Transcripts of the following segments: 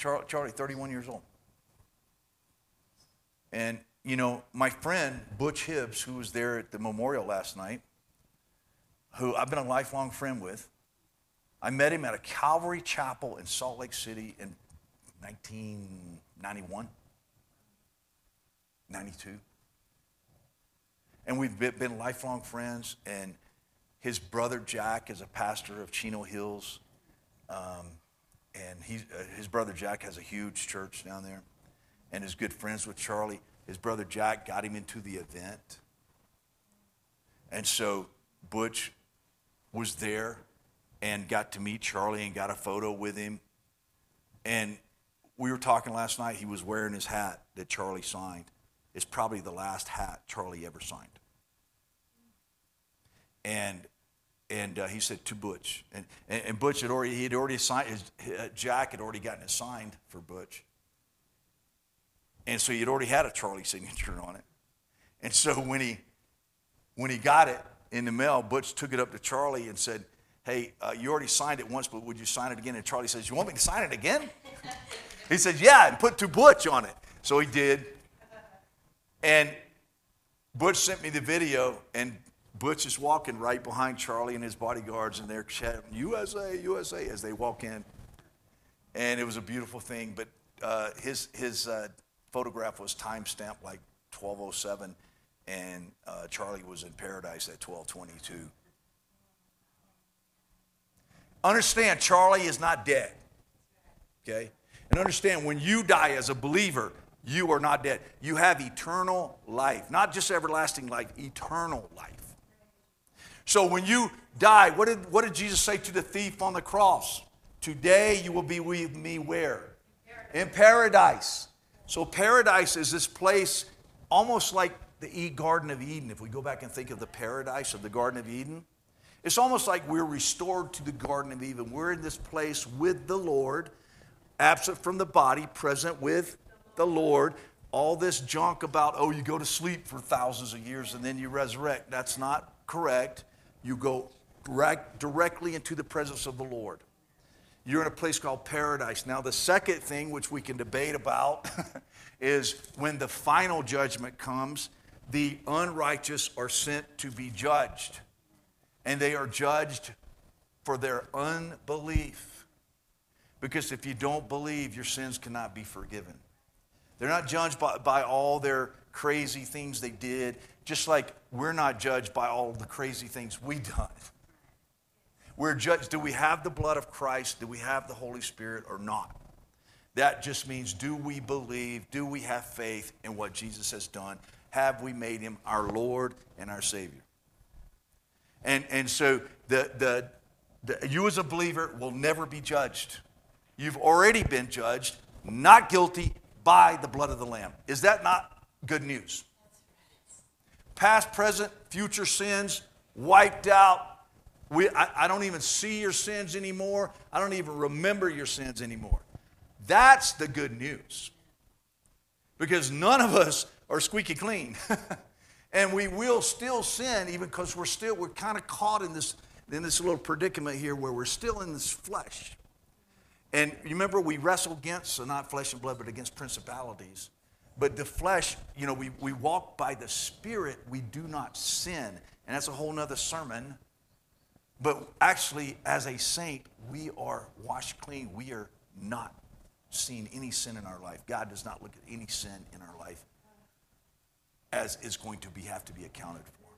Charlie, 31 years old. And, my friend, Butch Hibbs, who was there at the memorial last night, who I've been a lifelong friend with, I met him at a Calvary Chapel in Salt Lake City in 1991, 92. And we've been lifelong friends, and his brother Jack is a pastor of Chino Hills, and his brother Jack has a huge church down there, and is good friends with Charlie. His brother Jack got him into the event, and so Butch was there and got to meet Charlie and got a photo with him. And we were talking last night, he was wearing his hat that Charlie signed. It's probably the last hat Charlie ever signed. And he said to Butch, and Butch had already signed, Jack had already gotten it signed for Butch. And so he'd already had a Charlie signature on it. And so when he got it in the mail, Butch took it up to Charlie and said, hey, you already signed it once, but would you sign it again? And Charlie says, you want me to sign it again? He said, yeah, and put to Butch on it. So he did. And Butch sent me the video, and Butch is walking right behind Charlie and his bodyguards, and they're shouting, USA, USA, as they walk in. And it was a beautiful thing, but his photograph was time-stamped like 12:07, and Charlie was in paradise at 12:22. Understand, Charlie is not dead, okay? And understand, when you die as a believer, you are not dead. You have eternal life, not just everlasting life, eternal life. So when you die, what did Jesus say to the thief on the cross? Today you will be with me where? In paradise. So paradise is this place almost like the Garden of Eden. If we go back and think of the paradise of the Garden of Eden, it's almost like we're restored to the Garden of Eden. We're in this place with the Lord, absent from the body, present with the Lord. All this junk about, you go to sleep for thousands of years and then you resurrect. That's not correct. You go directly into the presence of the Lord. You're in a place called paradise. Now, the second thing, which we can debate about, is when the final judgment comes, the unrighteous are sent to be judged. And they are judged for their unbelief. Because if you don't believe, your sins cannot be forgiven. They're not judged by all their crazy things they did, just like we're not judged by all the crazy things we've done. We're judged, do we have the blood of Christ? Do we have the Holy Spirit or not? That just means, do we believe? Do we have faith in what Jesus has done? Have we made him our Lord and our Savior? And so you as a believer will never be judged. You've already been judged, not guilty, by the blood of the Lamb. Is that not good news? Past, present, future sins wiped out. I don't even see your sins anymore. I don't even remember your sins anymore. That's the good news. Because none of us are squeaky clean. And we will still sin, even because we're kind of caught in this little predicament here where we're still in this flesh. And you remember, we wrestle against, so not flesh and blood, but against principalities. But the flesh, we walk by the Spirit, we do not sin. And that's a whole nother sermon. But actually, as a saint, we are washed clean. We are not seeing any sin in our life. God does not look at any sin in our life as is going to have to be accounted for.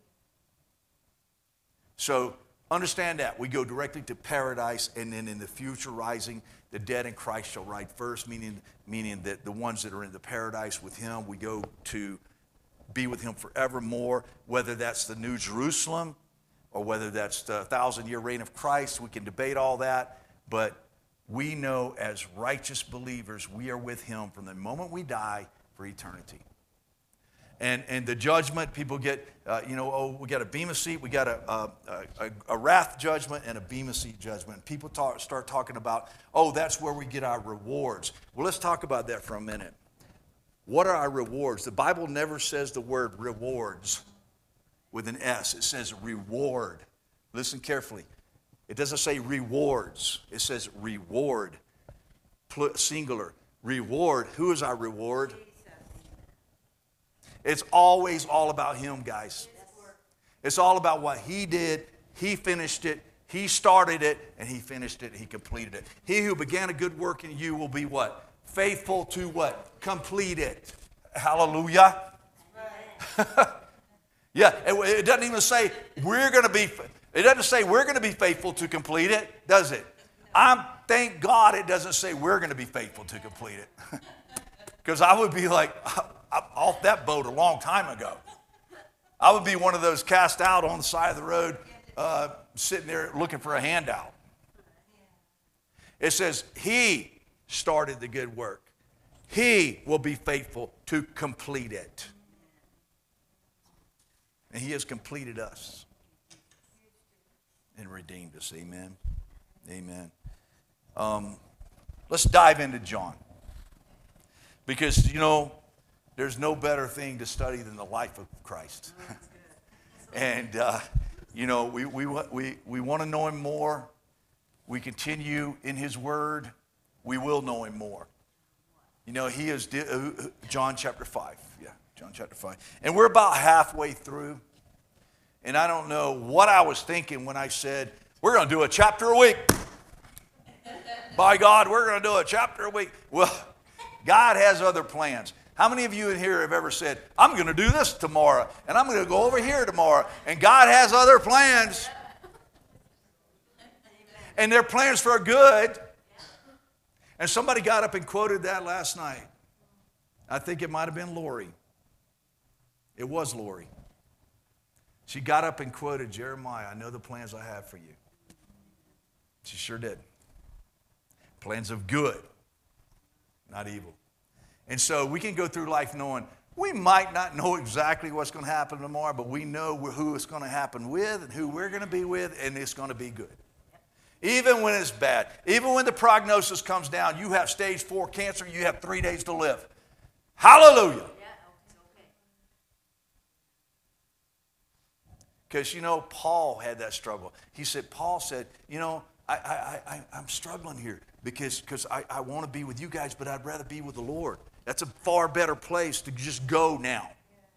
So understand that. We go directly to paradise, and then in the future rising, the dead in Christ shall ride first, meaning that the ones that are in the paradise with him, we go to be with him forevermore, whether that's the New Jerusalem or whether that's the 1,000-year reign of Christ. We can debate all that, but we know as righteous believers, we are with him from the moment we die for eternity. And the judgment, people get, we got a bema seat, we got a wrath judgment and a bema seat judgment. People start talking about, that's where we get our rewards. Well, let's talk about that for a minute. What are our rewards? The Bible never says the word rewards with an S. It says reward. Listen carefully. It doesn't say rewards. It says reward. singular. Reward. Who is our reward? It's always all about him, guys. It's all about what he did. He finished it. He started it, and he finished it. He completed it. He who began a good work in you will be what? Faithful to what? Complete it. Hallelujah. Yeah, it doesn't even say we're going to be. It doesn't say we're going to be faithful to complete it, does it? Thank God it doesn't say we're going to be faithful to complete it. Because I would be like, I'm off that boat a long time ago. I would be one of those cast out on the side of the road, sitting there looking for a handout. It says, he started the good work. He will be faithful to complete it. And he has completed us and redeemed us. Amen. Amen. Let's dive into John. Because, there's no better thing to study than the life of Christ. And, we want to know him more. We continue in his word. We will know him more. He is John chapter 5. Yeah, John chapter 5. And we're about halfway through. And I don't know what I was thinking when I said, we're going to do a chapter a week. By God, we're going to do a chapter a week. Well, God has other plans. How many of you in here have ever said, I'm going to do this tomorrow, and I'm going to go over here tomorrow, and God has other plans. And they're plans for good. And somebody got up and quoted that last night. I think it might have been Lori. It was Lori. She got up and quoted Jeremiah, I know the plans I have for you. She sure did. Plans of good, not evil. And so we can go through life knowing we might not know exactly what's going to happen tomorrow, but we know who it's going to happen with and who we're going to be with, and it's going to be good. Even when it's bad, even when the prognosis comes down, you have stage 4 cancer, you have 3 days to live. Hallelujah. Because, Paul had that struggle. Paul said, I'm struggling here because I want to be with you guys, but I'd rather be with the Lord. That's a far better place to just go now.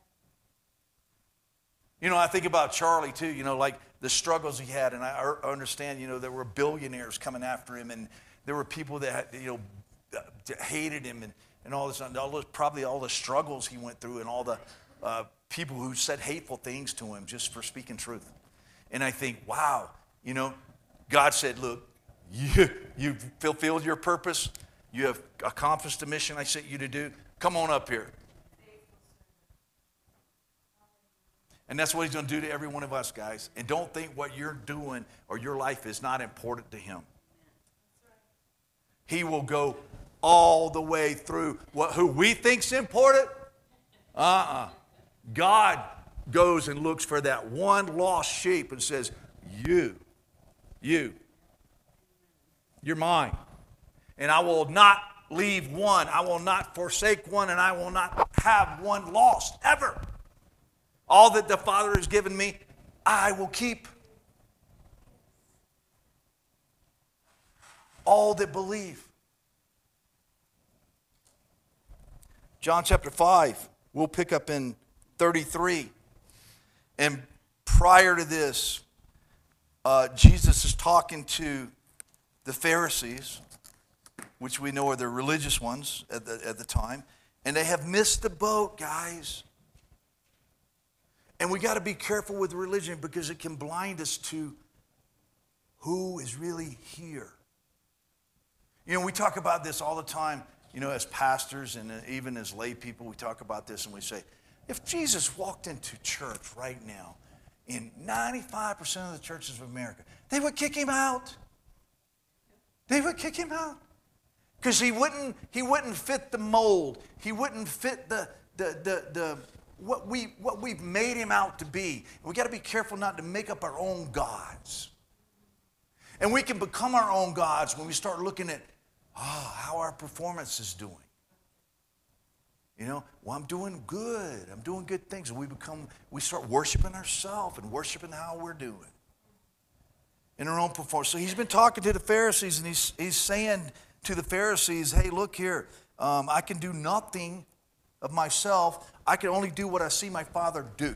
I think about Charlie too, like the struggles he had, and I understand, there were billionaires coming after him, and there were people that, hated him and all this, probably all the struggles he went through and all the people who said hateful things to him just for speaking truth. And I think, wow, God said, look, you've fulfilled your purpose. You have accomplished the mission I sent you to do. Come on up here. And that's what he's going to do to every one of us, guys. And don't think what you're doing or your life is not important to him. He will go all the way through who we think's important. God goes and looks for that one lost sheep and says, you're mine. And I will not leave one. I will not forsake one, and I will not have one lost ever. All that the Father has given me, I will keep. All that believe. John chapter 5, we'll pick up in 33. And prior to this, Jesus is talking to the Pharisees, which we know are the religious ones at the time. And they have missed the boat, guys. And we got to be careful with religion because it can blind us to who is really here. We talk about this all the time, as pastors and even as lay people, we talk about this and we say, if Jesus walked into church right now, in 95% of the churches of America, they would kick him out. They would kick him out. Because he wouldn't fit the mold. He wouldn't fit what we've made him out to be. We got to be careful not to make up our own gods. And we can become our own gods when we start looking at how our performance is doing. I'm doing good. I'm doing good things. And we start worshiping ourselves and worshiping how we're doing in our own performance. So he's been talking to the Pharisees, and he's saying to the Pharisees, hey, look here, I can do nothing of myself. I can only do what I see my Father do.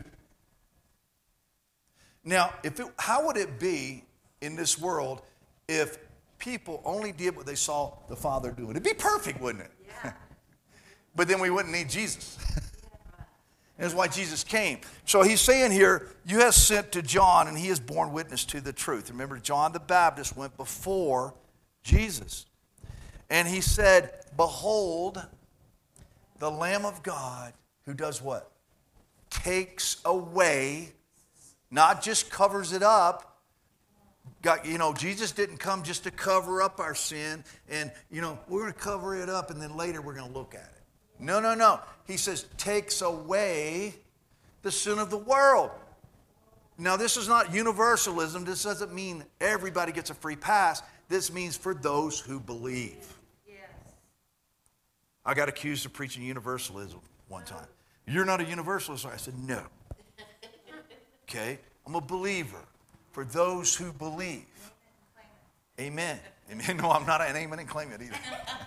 Now, how would it be in this world if people only did what they saw the Father do? It'd be perfect, wouldn't it? Yeah. But then we wouldn't need Jesus. That's why Jesus came. So he's saying here, you have sent to John, and he has borne witness to the truth. Remember, John the Baptist went before Jesus. And he said, behold, the Lamb of God who does what? Takes away, not just covers it up. Jesus didn't come just to cover up our sin and, we're going to cover it up and then later we're going to look at it. No. He says, takes away the sin of the world. Now, this is not universalism. This doesn't mean everybody gets a free pass. This means for those who believe. Yes. I got accused of preaching universalism one time. You're not a universalist. I said, no. Okay? I'm a believer for those who believe. Amen. Amen. No, I'm not an amen and claim it either.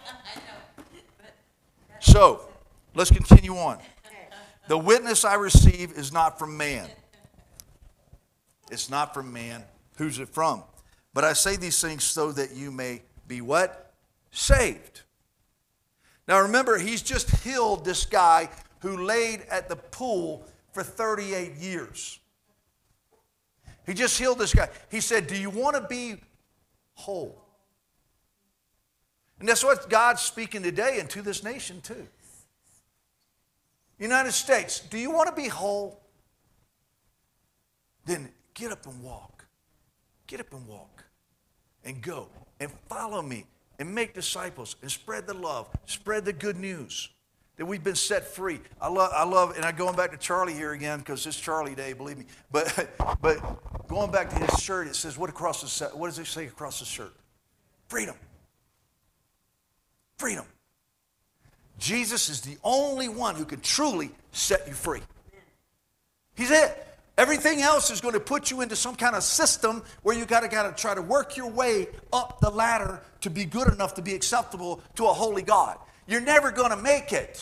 So, let's continue on. The witness I receive is not from man. It's not from man. Who's it from? But I say these things so that you may be what? Saved. Now remember, he's just healed this guy who laid at the pool for 38 years. He just healed this guy. He said, do you want to be whole? And that's what God's speaking today and to this nation too. United States, do you want to be whole? Then get up and walk. Get up and walk. And go. And follow me. And make disciples. And spread the love. Spread the good news. That we've been set free. I love, and I'm going back to Charlie here again because it's Charlie Day, believe me. But going back to his shirt, it says, what does it say across the shirt? Freedom. Freedom. Jesus is the only one who can truly set you free. He's it. Everything else is going to put you into some kind of system where you got to try to work your way up the ladder to be good enough to be acceptable to a holy God. You're never going to make it.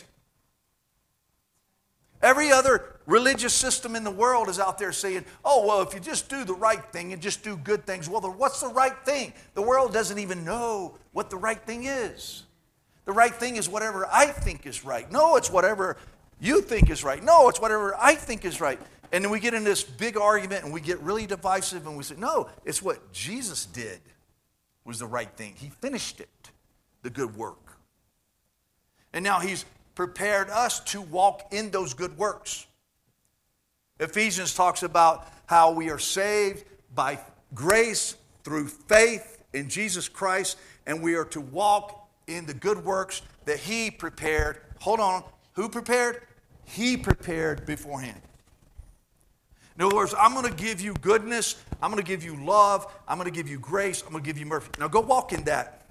Every other religious system in the world is out there saying, oh, well, if you just do the right thing and just do good things, well, what's the right thing? The world doesn't even know what the right thing is. The right thing is whatever I think is right. No, it's whatever you think is right. No, it's whatever I think is right. And then we get in this big argument and we get really divisive and we say, no, it's what Jesus did was the right thing. He finished it, the good work. And now he's prepared us to walk in those good works. Ephesians talks about how we are saved by grace through faith in Jesus Christ, and we are to walk in the good works that he prepared. Hold on. Who prepared? He prepared beforehand. In other words, I'm going to give you goodness. I'm going to give you love. I'm going to give you grace. I'm going to give you mercy. Now go walk in that.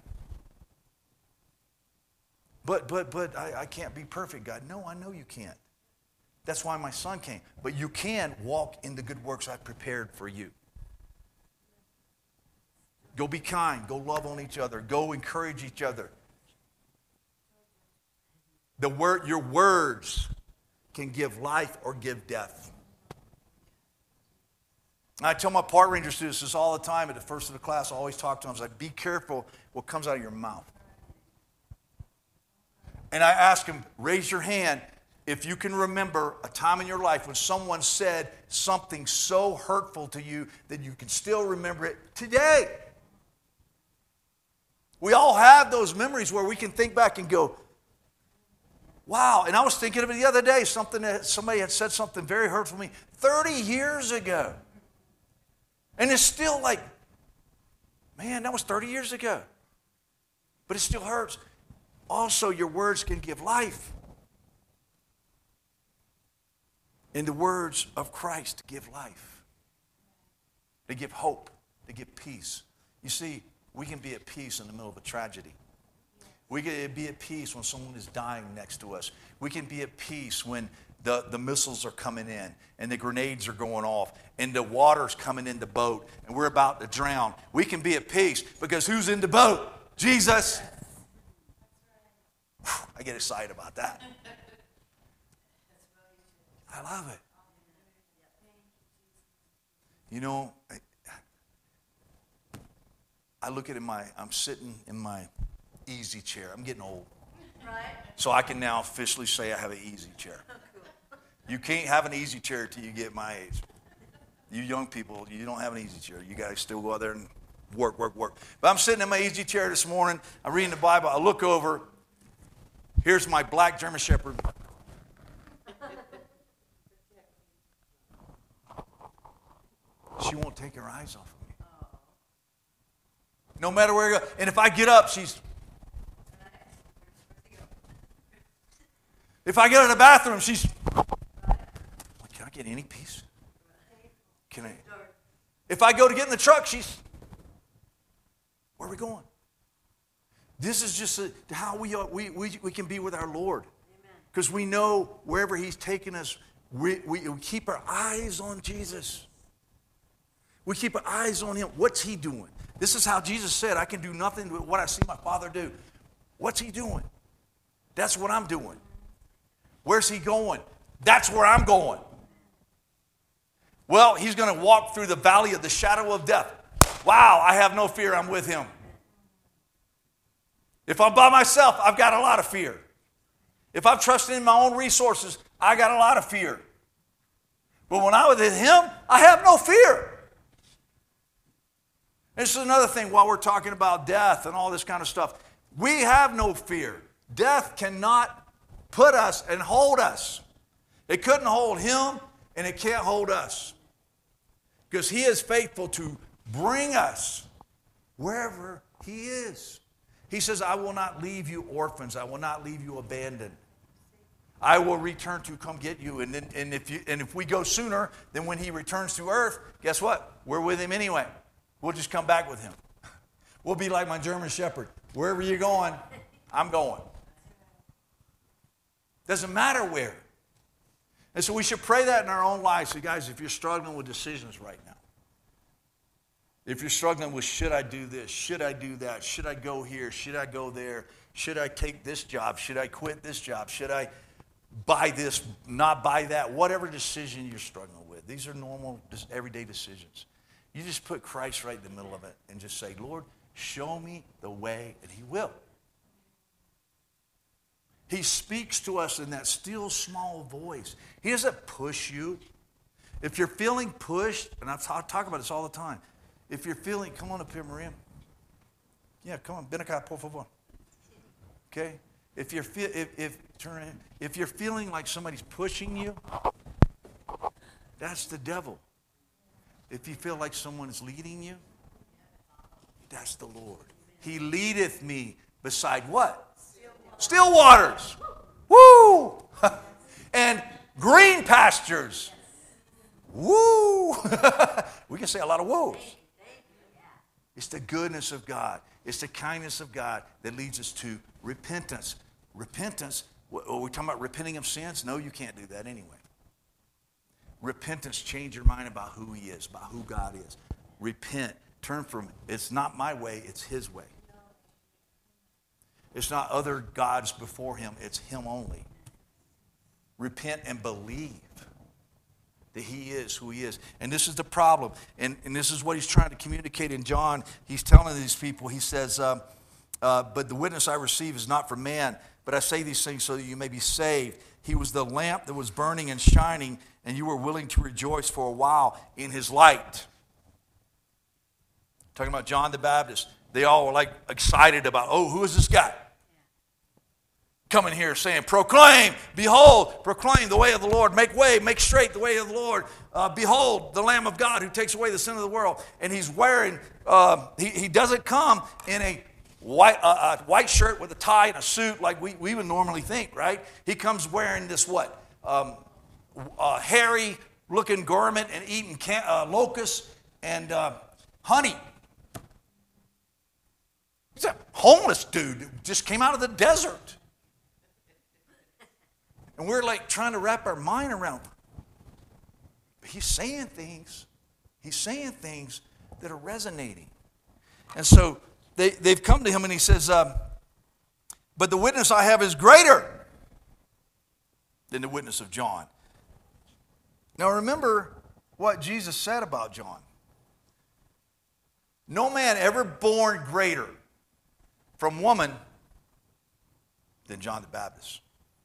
But I can't be perfect, God. No, I know you can't. That's why my son came. But you can walk in the good works I prepared for you. Go be kind. Go love on each other. Go encourage each other. Your words can give life or give death. I tell my park ranger students this all the time at the first of the class. I always talk to them. I was like, be careful what comes out of your mouth. And I ask them, raise your hand if you can remember a time in your life when someone said something so hurtful to you that you can still remember it today. We all have those memories where we can think back and go, wow. And I was thinking of it the other day, somebody had said something very hurtful to me 30 years ago. And it's still like, man, that was 30 years ago. But it still hurts. Also, your words can give life. And the words of Christ give life. They give hope. They give peace. You see, we can be at peace in the middle of a tragedy. We can be at peace when someone is dying next to us. We can be at peace when the missiles are coming in and the grenades are going off and the water's coming in the boat and we're about to drown. We can be at peace because who's in the boat? Jesus. get excited about that. I love it. You know, I look at I'm sitting in my easy chair. I'm getting old. Right. So I can now officially say I have an easy chair. You can't have an easy chair till you get my age. You young people, you don't have an easy chair. You got to still go out there and work. But I'm sitting in my easy chair this morning. I'm reading the Bible. I look over. Here's my black German Shepherd. She won't take her eyes off of me. No matter where I go. And if I get up, she's... If I get in the bathroom, she's... Can I get any peace? Can I? If I go to get in the truck, she's... Where are we going? This is just how we can be with our Lord. Because we know wherever He's taking us, we keep our eyes on Jesus. We keep our eyes on Him. What's He doing? This is how Jesus said, I can do nothing but what I see my Father do. What's He doing? That's what I'm doing. Where's He going? That's where I'm going. Well, He's going to walk through the valley of the shadow of death. Wow, I have no fear. I'm with Him. If I'm by myself, I've got a lot of fear. If I'm trusting in my own resources, I got a lot of fear. But when I'm with Him, I have no fear. This is another thing while we're talking about death and all this kind of stuff. We have no fear. Death cannot put us and hold us. It couldn't hold Him, and it can't hold us. Because He is faithful to bring us wherever He is. He says, I will not leave you orphans. I will not leave you abandoned. I will return to come get you. And if we go sooner than when He returns to earth, guess what? We're with Him anyway. We'll just come back with Him. We'll be like my German Shepherd. Wherever you're going, I'm going. Doesn't matter where. And so we should pray that in our own lives. So guys, if you're struggling with decisions right now, if you're struggling with should I do this, should I do that, should I go here, should I go there, should I take this job, should I quit this job, should I buy this, not buy that, whatever decision you're struggling with. These are normal, just everyday decisions. You just put Christ right in the middle of it and just say, Lord, show me the way, and He will. He speaks to us in that still small voice. He doesn't push you. If you're feeling pushed, and I talk about this all the time, if you're feeling, come on up here, Maria. Yeah, come on, ven acá, por favor. Okay? If you're feeling like somebody's pushing you, that's the devil. If you feel like someone is leading you, that's the Lord. He leadeth me beside what? Still waters. Woo! And green pastures. Woo! We can say a lot of woos. It's the goodness of God. It's the kindness of God that leads us to repentance. Repentance, are we talking about repenting of sins? No, you can't do that anyway. Repentance, change your mind about who He is, about who God is. Repent, turn from, it's not my way, it's His way. It's not other gods before Him, it's Him only. Repent and believe that He is who He is. And this is the problem. And this is what He's trying to communicate in John. He's telling these people, He says, but the witness I receive is not from man, but I say these things so that you may be saved. He was the lamp that was burning and shining, and you were willing to rejoice for a while in His light. Talking about John the Baptist. They all were like excited about, oh, who is this guy? Coming here saying, proclaim, behold, proclaim the way of the Lord, make way, make straight the way of the Lord. Behold, the Lamb of God who takes away the sin of the world. And He's wearing, he doesn't come in a white shirt with a tie and a suit like we would normally think, right? He comes wearing this what? Hairy looking garment and eating locusts and honey. He's a homeless dude who just came out of the desert. And we're like trying to wrap our mind around it. But He's saying things. He's saying things that are resonating. And so they've come to Him and He says, But the witness I have is greater than the witness of John. Now remember what Jesus said about John. No man ever born greater from woman than John the Baptist.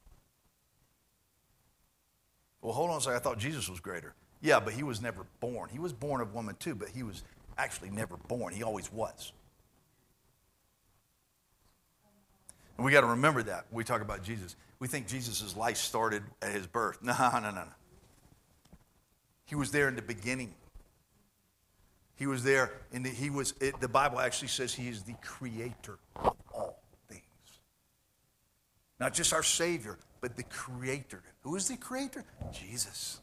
Well, hold on a second. I thought Jesus was greater. Yeah, but he was never born. He was born of woman too, but he was actually never born. He always was. And we got to remember that when we talk about Jesus. We think Jesus' life started at his birth. No. He was there in the beginning. He was there, the Bible actually says he is the creator of all things. Not just our Savior, but the creator. Who is the creator? Jesus.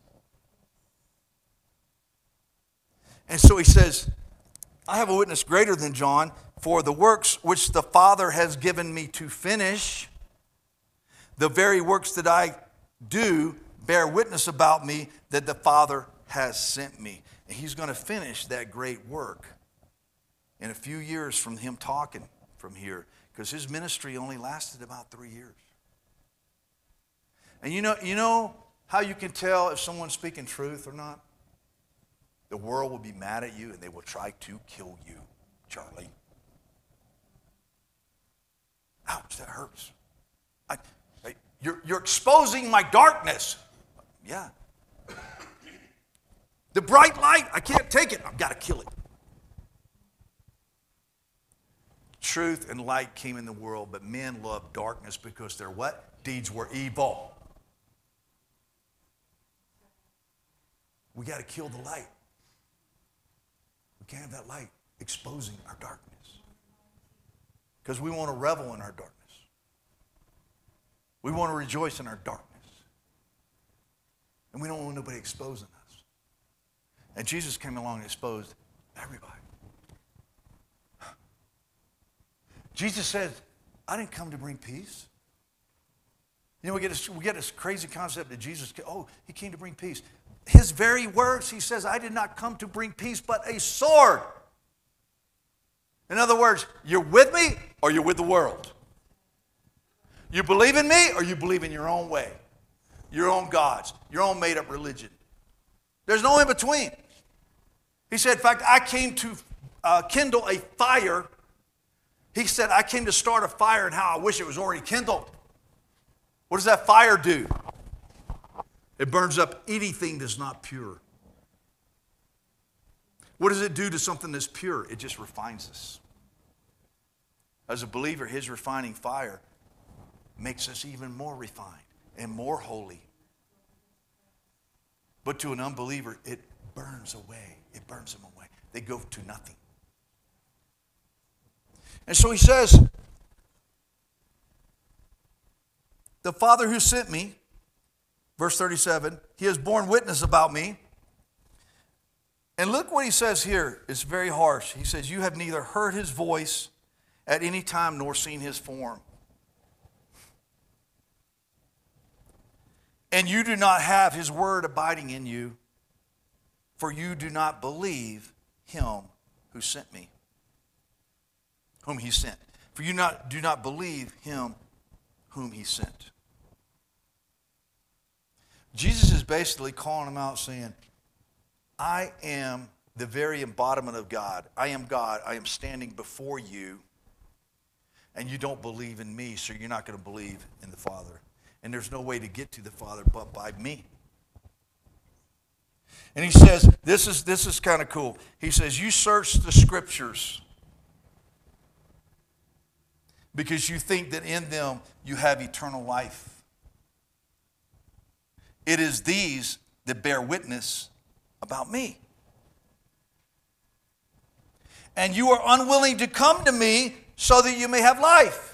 And so he says, I have a witness greater than John, for the works which the Father has given me to finish, the very works that I do bear witness about me that the Father has sent me. And he's going to finish that great work in a few years from him talking from here, because his ministry only lasted about 3 years. And you know how you can tell if someone's speaking truth or not? The world will be mad at you and they will try to kill you, Charlie. Ouch, that hurts. You're exposing my darkness. Yeah. The bright light, I can't take it. I've got to kill it. Truth and light came in the world, but men loved darkness because their what? Deeds were evil. We got to kill the light. We can't have that light exposing our darkness. Because we want to revel in our darkness. We want to rejoice in our darkness. And we don't want nobody exposing us. And Jesus came along and exposed everybody. Jesus said, I didn't come to bring peace. You know, we get this crazy concept that Jesus, he came to bring peace. His very words, he says, I did not come to bring peace, but a sword. In other words, you're with me or you're with the world. You believe in me or you believe in your own way, your own gods, your own made-up religion. There's no in between. He said, in fact, I came to kindle a fire. He said, I came to start a fire, and how I wish it was already kindled. What does that fire do? It burns up anything that's not pure. What does it do to something that's pure? It just refines us. As a believer, his refining fire makes us even more refined and more holy. But to an unbeliever, it burns away. It burns them away. They go to nothing. And so he says, the Father who sent me, verse 37, he has borne witness about me. And look what he says here. It's very harsh. He says, you have neither heard his voice at any time nor seen his form. And you do not have his word abiding in you, for you do not believe him who sent me, whom he sent. For you do not believe him whom he sent. Jesus is basically calling them out saying, I am the very embodiment of God. I am God. I am standing before you, and you don't believe in me, so you're not going to believe in the Father. And there's no way to get to the Father but by me. And he says, this is kind of cool. He says, you search the scriptures because you think that in them you have eternal life. It is these that bear witness about me. And you are unwilling to come to me so that you may have life.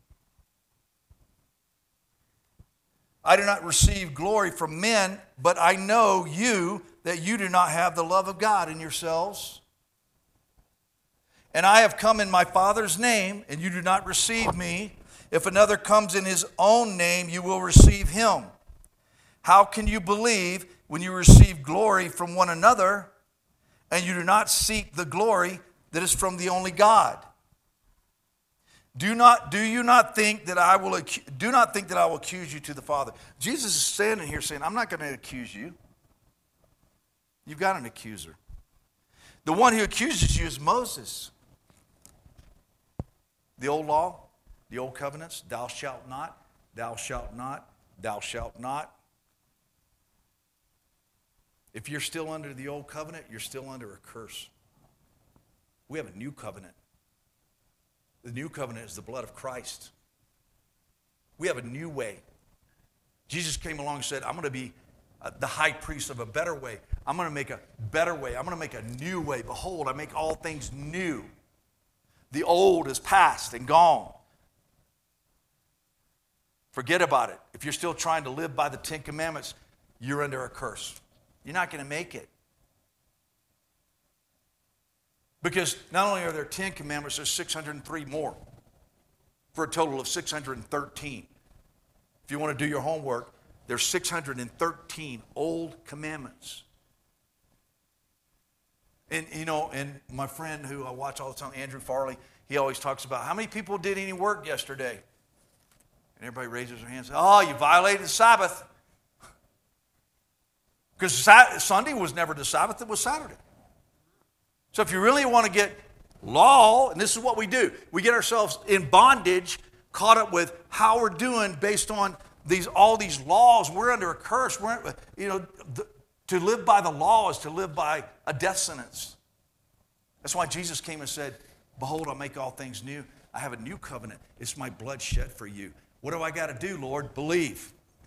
I do not receive glory from men, but I know you, that you do not have the love of God in yourselves. And I have come in my Father's name, and you do not receive me. If another comes in his own name, you will receive him. How can you believe when you receive glory from one another, and you do not seek the glory that is from the only God? Do you not think that I will accuse you to the Father? Jesus is standing here saying, I'm not going to accuse you. You've got an accuser. The one who accuses you is Moses. The old law, the old covenants, thou shalt not, thou shalt not, thou shalt not. If you're still under the old covenant, you're still under a curse. We have a new covenant. The new covenant is the blood of Christ. We have a new way. Jesus came along and said, I'm going to be the high priest of a better way. I'm going to make a better way. I'm going to make a new way. Behold, I make all things new. The old is past and gone. Forget about it. If you're still trying to live by the Ten Commandments, you're under a curse. You're not going to make it. Because not only are there 10 commandments, there's 603 more for a total of 613. If you want to do your homework, there's 613 old commandments. And and my friend who I watch all the time, Andrew Farley, he always talks about how many people did any work yesterday? And everybody raises their hands. Oh, you violated the Sabbath. Because Sunday was never the Sabbath, it was Saturday. So if you really want to get law, and this is what we do, we get ourselves in bondage, caught up with how we're doing based on all these laws. We're under a curse. To live by the law is to live by a death sentence. That's why Jesus came and said, behold, I'll make all things new. I have a new covenant. It's my blood shed for you. What do I got to do, Lord? Believe.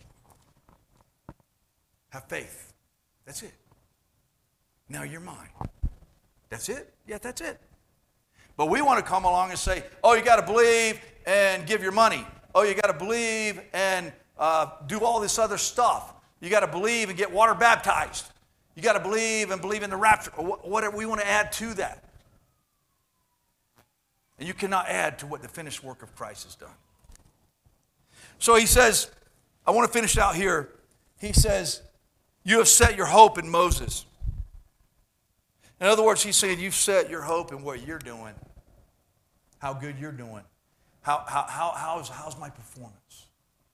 Have faith. That's it. Now you're mine. That's it? Yeah, that's it. But we want to come along and say, oh, you got to believe and give your money. Oh, you got to believe and do all this other stuff. You got to believe and get water baptized. You got to believe and believe in the rapture. Or whatever we want to add to that. And you cannot add to what the finished work of Christ has done. So he says, I want to finish out here. He says, you have set your hope in Moses. In other words, he's saying you've set your hope in what you're doing, how good you're doing, how's my performance.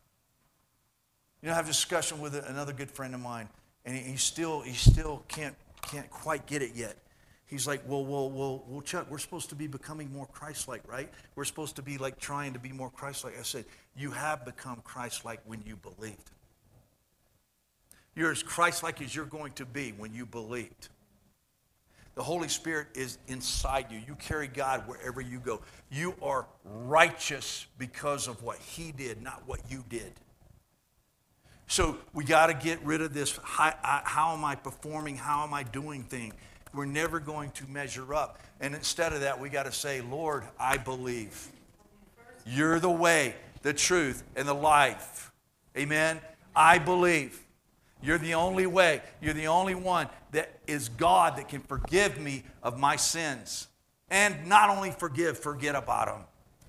I have a discussion with another good friend of mine, and he still can't quite get it yet. He's like, well, Chuck, we're supposed to be becoming more Christ-like, right? We're supposed to be like trying to be more Christ-like. I said, you have become Christ-like when you believed. You're as Christ-like as you're going to be when you believed. The Holy Spirit is inside you. You carry God wherever you go. You are righteous because of what He did, not what you did. So we got to get rid of this, how am I performing, how am I doing things? We're never going to measure up. And instead of that, we got to say, Lord, I believe. You're the way, the truth, and the life. Amen? I believe. You're the only way. You're the only one that is God that can forgive me of my sins. And not only forget about them.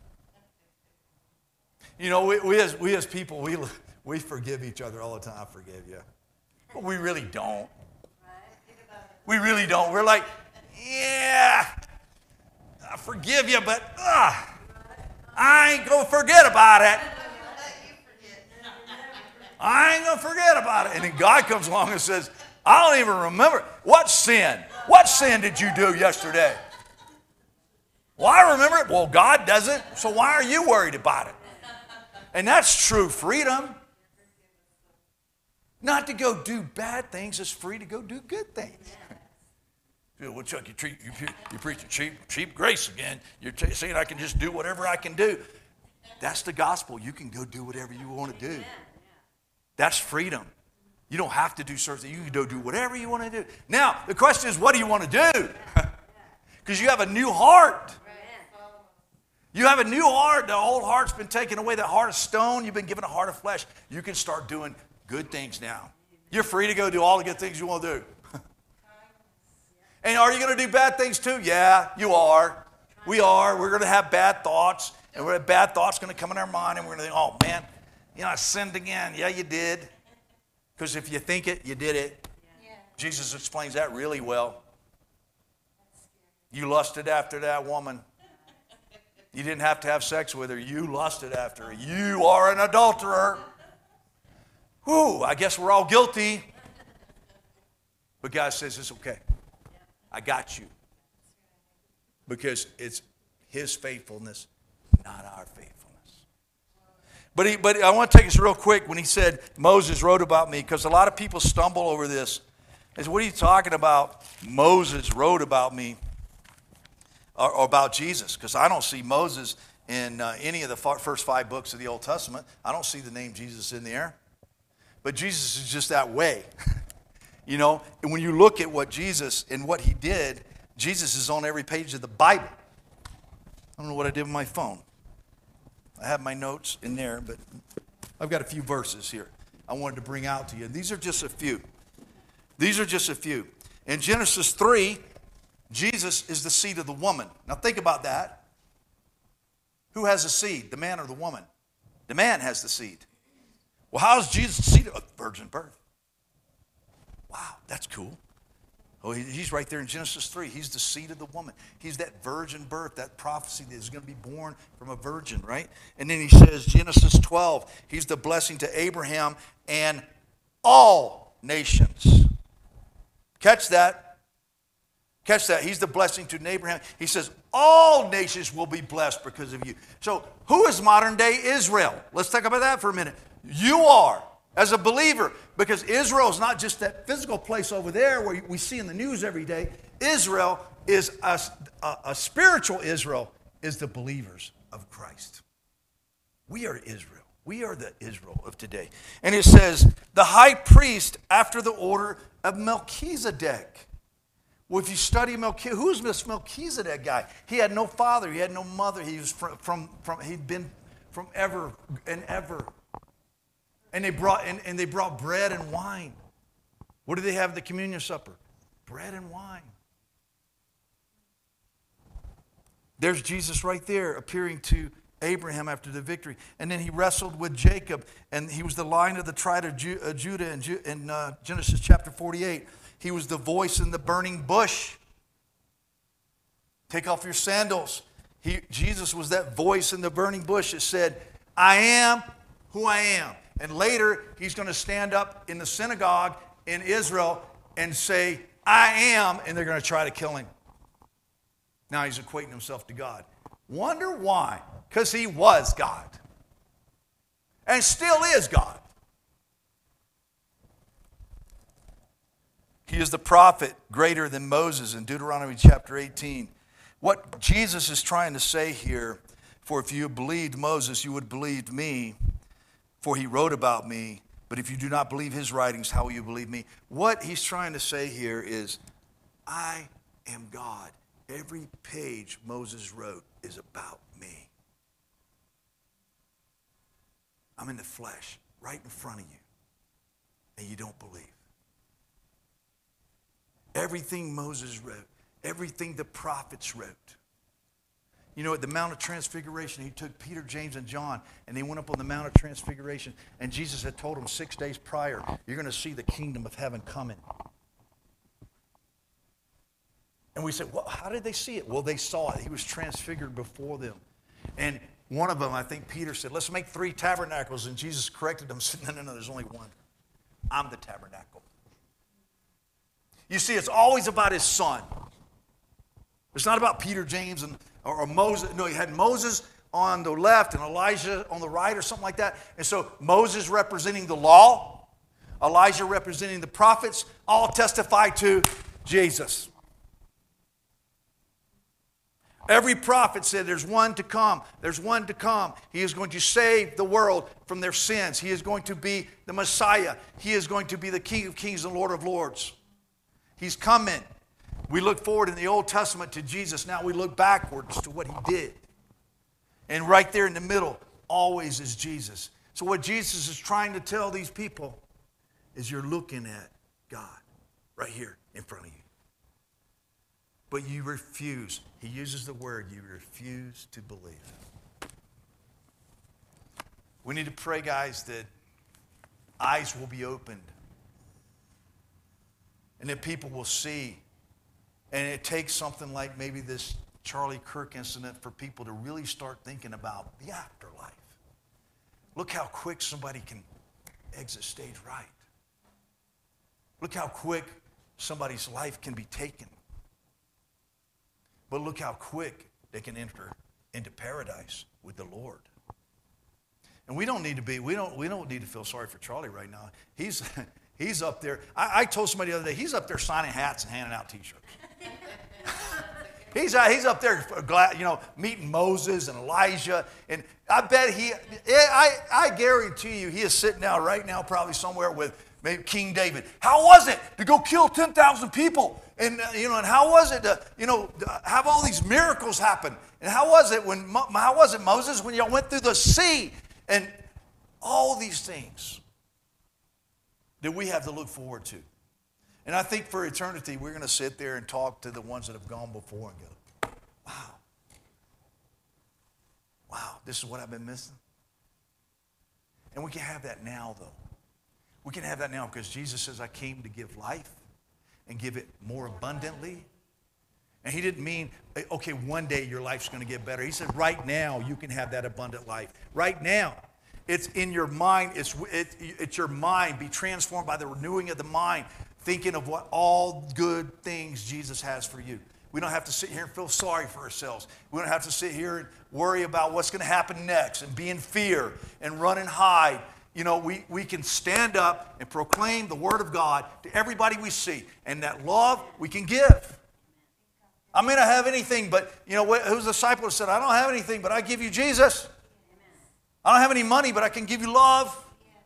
We as people, we forgive each other all the time. I forgive you. But we really don't. We really don't. We're like, yeah, I forgive you, but I ain't going to forget about it. I ain't going to forget about it. And then God comes along and says, I don't even remember. What sin? What sin did you do yesterday? Well, I remember it. Well, God doesn't. So why are you worried about it? And that's true freedom. Not to go do bad things. It's free to go do good things. Well, Chuck, you preach a cheap grace again. You're saying I can just do whatever I can do. That's the gospel. You can go do whatever you want to do. That's freedom. You don't have to do certain things. You can go do whatever you want to do. Now, the question is, what do you want to do? Because you have a new heart. You have a new heart. The old heart's been taken away. The heart of stone, you've been given a heart of flesh. You can start doing good things now. You're free to go do all the good things you want to do. And are you going to do bad things too? Yeah, you are. We are. We're going to have bad thoughts. And bad thoughts going to come in our mind. And we're going to think, oh, man, I sinned again. Yeah, you did. Because if you think it, you did it. Yeah. Jesus explains that really well. You lusted after that woman. You didn't have to have sex with her. You lusted after her. You are an adulterer. Whew, I guess we're all guilty. But God says, it's okay. I got you. Because it's his faithfulness, not our faithfulness. But I want to take us real quick when he said, Moses wrote about me, because a lot of people stumble over this. They say, what are you talking about? Moses wrote about me, or about Jesus, because I don't see Moses in any of the first 5 books of the Old Testament. I don't see the name Jesus in there. But Jesus is just that way. You know, and when you look at what Jesus and what he did, Jesus is on every page of the Bible. I don't know what I did with my phone. I have my notes in there, but I've got a few verses here I wanted to bring out to you. And these are just a few. These are just a few. In Genesis 3, Jesus is the seed of the woman. Now think about that. Who has the seed, the man or the woman? The man has the seed. Well, how is Jesus the seed of a virgin birth? Wow, that's cool. Oh, he's right there in Genesis 3. He's the seed of the woman. He's that virgin birth, that prophecy that is going to be born from a virgin, right? And then he says, Genesis 12, he's the blessing to Abraham and all nations. Catch that. Catch that. He's the blessing to Abraham. He says, all nations will be blessed because of you. So who is modern day Israel? Let's talk about that for a minute. You are. As a believer, because Israel is not just that physical place over there where we see in the news every day. Israel is a spiritual Israel, is the believers of Christ. We are Israel. We are the Israel of today. And it says, the high priest after the order of Melchizedek. Well, if you study Melchizedek, who's this Melchizedek guy? He had no father. He had no mother. He was he'd been from ever and ever. And they brought bread and wine. What did they have at the communion supper? Bread and wine. There's Jesus right there appearing to Abraham after the victory. And then he wrestled with Jacob, and he was the Lion of the tribe of Judah in Genesis chapter 48. He was the voice in the burning bush. Take off your sandals. Jesus was that voice in the burning bush that said, I am who I am. And later, he's going to stand up in the synagogue in Israel and say, I am, and they're going to try to kill him. Now he's equating himself to God. Wonder why? Because he was God. And still is God. He is the prophet greater than Moses in Deuteronomy chapter 18. What Jesus is trying to say here, for if you believed Moses, you would believe me. For he wrote about me, but if you do not believe his writings, how will you believe me? What he's trying to say here is, I am God. Every page Moses wrote is about me. I'm in the flesh, right in front of you, and you don't believe. Everything Moses wrote, everything the prophets wrote. You know, at the Mount of Transfiguration, he took Peter, James, and John, and they went up on the Mount of Transfiguration, and Jesus had told them 6 days prior, you're going to see the kingdom of heaven coming. And we said, well, how did they see it? Well, they saw it. He was transfigured before them. And one of them, I think Peter said, let's make 3 tabernacles, and Jesus corrected them and said, no, there's only one. I'm the tabernacle. You see, it's always about his son. It's not about Peter, James, or Moses. No, he had Moses on the left and Elijah on the right or something like that. And so Moses representing the law, Elijah representing the prophets, all testify to Jesus. Every prophet said there's one to come. There's one to come. He is going to save the world from their sins. He is going to be the Messiah. He is going to be the King of Kings and Lord of Lords. He's coming. We look forward in the Old Testament to Jesus. Now we look backwards to what he did. And right there in the middle always is Jesus. So what Jesus is trying to tell these people is you're looking at God right here in front of you. But you refuse. He uses the word, you refuse to believe. We need to pray, guys, that eyes will be opened. And that people will see. And it takes something like maybe this Charlie Kirk incident for people to really start thinking about the afterlife. Look how quick somebody can exit stage right. Look how quick somebody's life can be taken. But look how quick they can enter into paradise with the Lord. And we don't need to feel sorry for Charlie right now. He's up there. I told somebody the other day, he's up there signing hats and handing out T-shirts. He's up there, meeting Moses and Elijah, and I bet I guarantee you, he is sitting down right now, probably somewhere with maybe King David. How was it to go kill 10,000 people? And and how was it to have all these miracles happen? And how was it Moses, when y'all went through the sea? And all these things that we have to look forward to. And I think for eternity, we're going to sit there and talk to the ones that have gone before and go, wow, this is what I've been missing. And we can have that now, though. We can have that now because Jesus says, I came to give life and give it more abundantly. And he didn't mean, okay, one day your life's going to get better. He said, right now you can have that abundant life. Right now. It's in your mind. It's your mind. Be transformed by the renewing of the mind, thinking of what all good things Jesus has for you. We don't have to sit here and feel sorry for ourselves. We don't have to sit here and worry about what's going to happen next and be in fear and run and hide. We can stand up and proclaim the word of God to everybody we see. And that love we can give. I may not have anything, but who's the disciple said, I don't have anything, but I give you Jesus. I don't have any money, but I can give you love.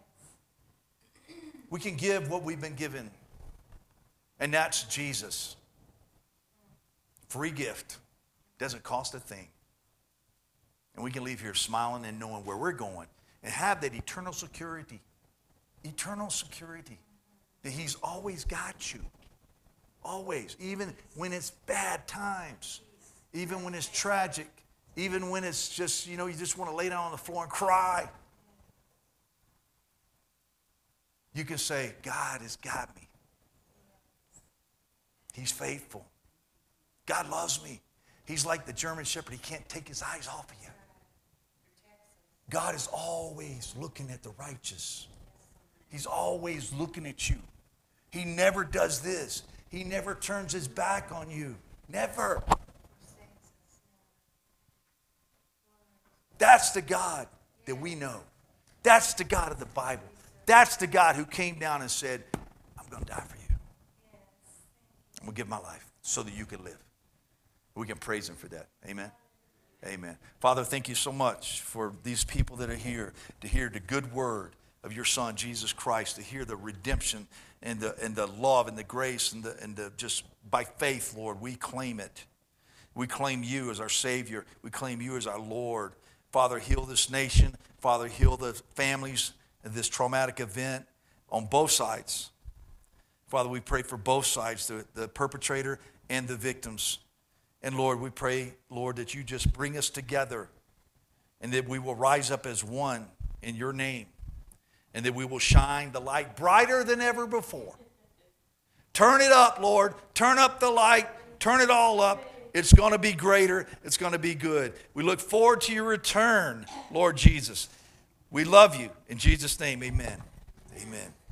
We can give what we've been given. And that's Jesus. Free gift. Doesn't cost a thing. And we can leave here smiling and knowing where we're going. And have that eternal security. Eternal security. That he's always got you. Always. Even when it's bad times. Even when it's tragic. Even when it's just, you just want to lay down on the floor and cry. You can say, God has got me. He's faithful. God loves me. He's like the German shepherd. He can't take his eyes off of you. God is always looking at the righteous. He's always looking at you. He never does this. He never turns his back on you. Never. That's the God that we know. That's the God of the Bible. That's the God who came down and said, I'm going to die for you. I'm going to give my life so that you can live. We can praise him for that. Amen. Amen. Father, thank you so much for these people that are here to hear the good word of your Son, Jesus Christ, to hear the redemption and the love and the grace and the just by faith, Lord, we claim it. We claim you as our Savior. We claim you as our Lord. Father, heal this nation. Father, heal the families of this traumatic event on both sides. Father, we pray for both sides, the perpetrator and the victims. And Lord, we pray, Lord, that you just bring us together and that we will rise up as one in your name and that we will shine the light brighter than ever before. Turn it up, Lord. Turn up the light. Turn it all up. It's going to be greater. It's going to be good. We look forward to your return, Lord Jesus. We love you. In Jesus' name, amen. Amen.